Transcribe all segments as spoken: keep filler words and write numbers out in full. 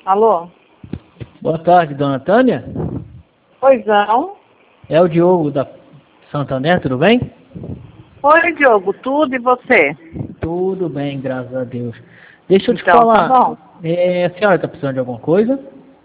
Alô? Boa tarde, dona Tânia. Pois não. É o Diogo da Santander, tudo bem? Oi, Diogo, tudo e você? Tudo bem, graças a Deus. Deixa eu te Então, falar, tá bom. é, a senhora está precisando de alguma coisa?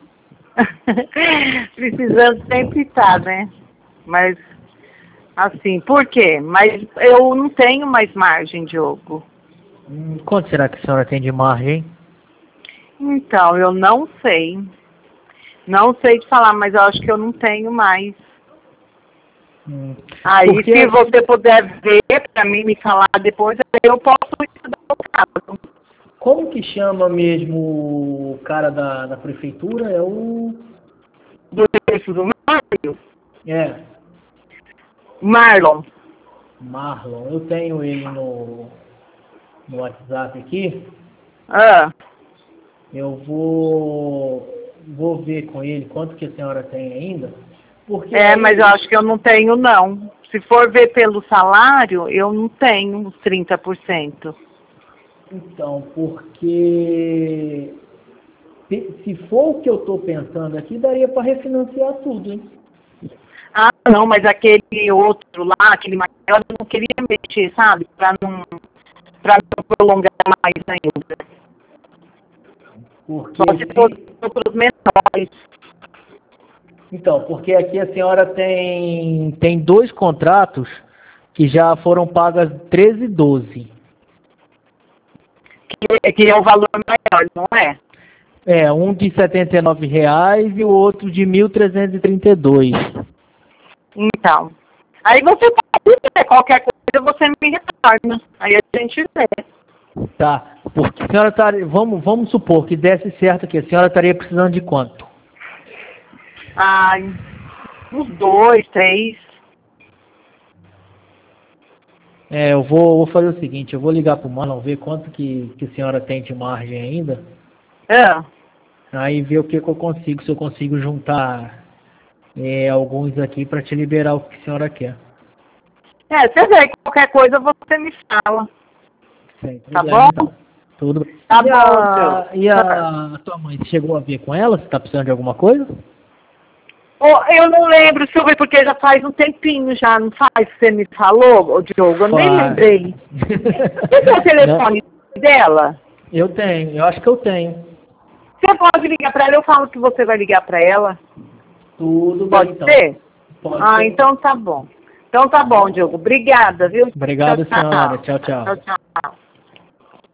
Precisando sempre estar, né? Mas, assim, por quê? Mas eu não tenho mais margem, Diogo. Hum, quanto será que a senhora tem de margem? Então, eu não sei. Não sei te falar, mas eu acho que eu não tenho mais. Hum, Aí, porque, se você puder ver pra mim, me falar depois, eu posso estudar o caso. como que chama mesmo o cara da, da prefeitura? É o... Do texto do Mário? É, Marlon. Marlon. Eu tenho ele no, no WhatsApp aqui. Ah, Eu vou, vou ver com ele quanto que a senhora tem ainda. Porque é, mas eu aí... acho que eu não tenho, não. Se for ver pelo salário, eu não tenho os trinta por cento. Então, porque se se for o que eu estou pensando aqui, daria para refinanciar tudo, hein? Ah, não, mas aquele outro lá, aquele maior, eu não queria mexer, sabe? Pra não, pra não prolongar mais ainda. Porque Só se for se... para os menores. Então, porque aqui a senhora tem, tem dois contratos que já foram pagas treze e doze. Que, que é o valor maior, não é? É, um de setenta e nove reais e o outro de mil trezentos e trinta e dois. Então. Aí você pode ver, qualquer coisa você me retorna. Aí a gente vê. Tá, porque a senhora tá, vamos, vamos supor que desse certo aqui, a senhora estaria precisando de quanto? Ai, uns dois, três. É, eu vou, vou fazer o seguinte, eu vou ligar pro Marlon, ver quanto que, que a senhora tem de margem ainda, Ah. aí ver o que, que eu consigo, se eu consigo juntar é, alguns aqui para te liberar o que a senhora quer. É, você vê, qualquer coisa você me fala. Sem Tá problema, bom? então. Tudo bem. Tá E bom, Joe. a, e a tua mãe, você chegou a ver com ela? Você tá precisando de alguma coisa? Oh, eu não lembro, Silvio, porque já faz um tempinho já, não faz? Você me falou, ô, Diogo, eu nem Faz. lembrei. Você tem o Não, telefone dela? eu tenho, eu acho que eu tenho. Você pode ligar pra ela, eu falo que você vai ligar pra ela. Tudo bem, Pode então. ser? Pode Ah, ser, então. então tá bom. Então tá bom, Diogo. Obrigada, viu? Tchau, Obrigado, senhora. tchau. Tchau, tchau. Tchau, tchau.